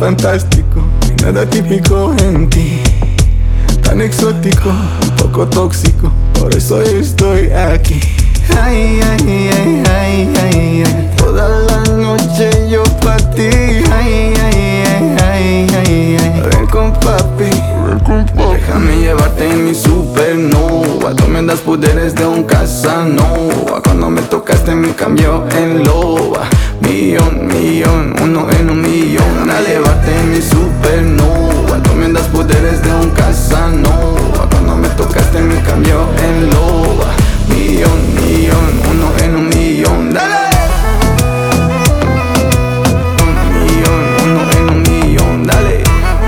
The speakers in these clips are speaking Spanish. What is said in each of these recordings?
fantástico, nada típico en ti. Tan exótico, un poco tóxico, por eso estoy aquí. Ay, ay, ay, ay, ay, ay. Toda la noche yo pa' ti. Ay, ay, ay, ay, ay, ay. Ven con papi, déjame llevarte en mi supernova. Tú me das poderes de un Casanova. Cuando me tocaste me cambió en loba. Millón, millón, uno en un millón. A llevarte en mi supernova. Tú me das poderes de un Casanova. Cuando me tocaste me cambió en loba. Millón, millón, uno en un millón. Dale. Un millón, uno en un millón. Dale.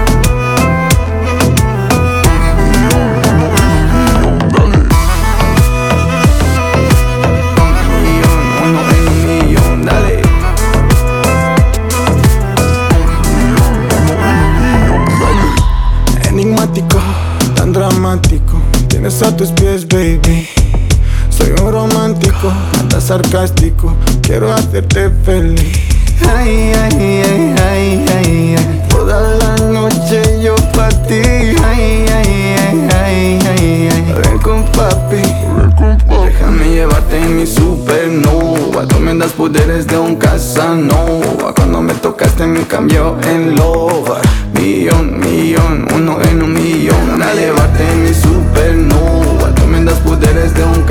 Enigmático, tan dramático, tienes a tus pies, baby. Soy un romántico, nada sarcástico, quiero hacerte feliz. Ay, ay, ay, ay, ay, ay. Toda la noche yo pa' ti. Ay, ay, ay, ay, ay, ay. Ven con papi, déjame llevarte en mi supernova. Tú me das poderes de un Casanova. Cuando me tocaste me cambió en loba. Millón, millón, uno en un millón. A llevarte en mi supernova. Tú me das poderes de un